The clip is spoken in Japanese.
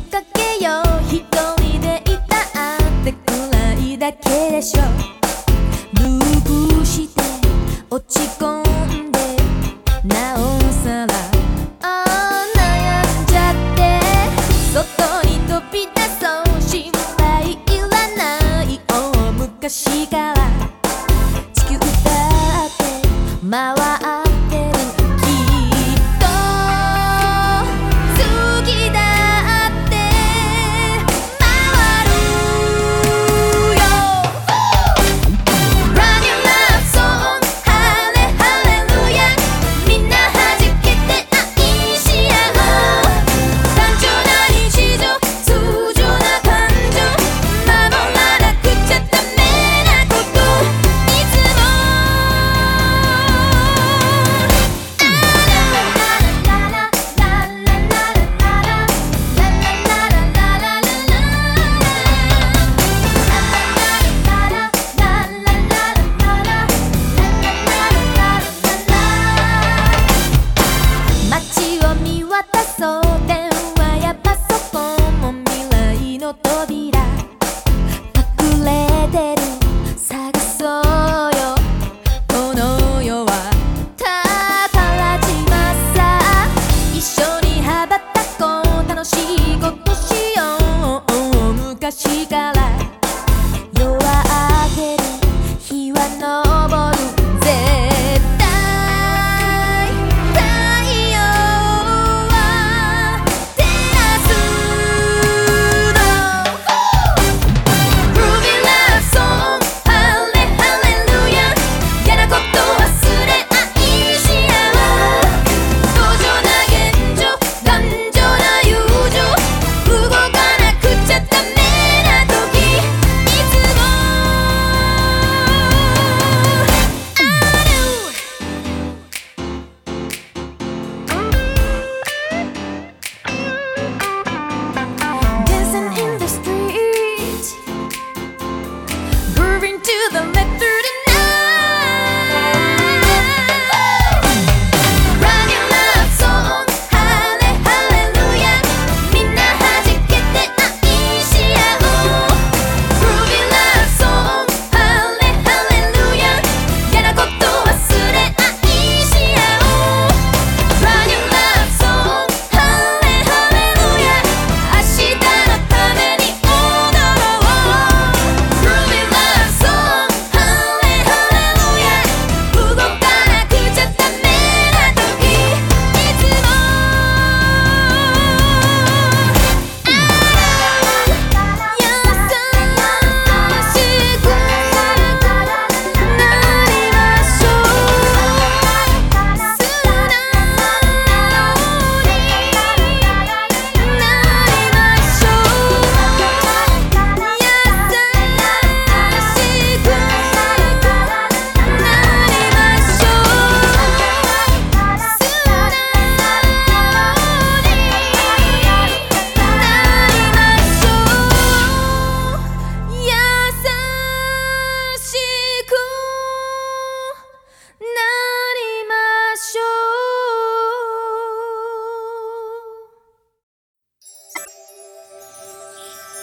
かけよう一人でいたってくらいだけでしょ。ループして落ち込んでなおさら悩んじゃって、外に飛び出そう心配いらない大昔から地球だって回ってる。きっと次だって回るよ。 Run your love song ハレハレルヤ、みんな弾けて愛し合おう。単純な日常通常な感情守らなくちゃダメなこと、いつも街を見渡そう、電話やパソコンも未来の扉隠れてる探そうよ。この世は宝島さ、一緒に羽ばたこう楽しいことしよう。昔から